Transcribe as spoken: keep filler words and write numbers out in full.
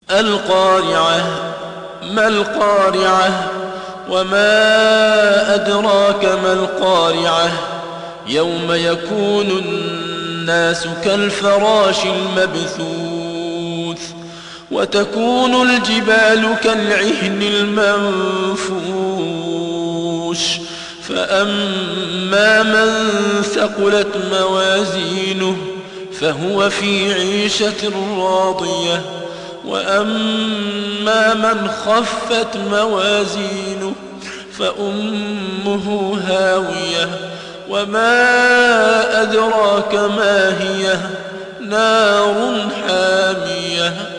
القارعة. ما القارعة؟ وما أدراك ما القارعة. يوم يكون الناس كالفراش المبثوث وتكون الجبال كالعهن المنفوش. فأما من ثقلت موازينه فهو في عيشة راضية، وأما من خفت موازينه فأمه هاوية. وما أدراك ما هي؟ نار حامية.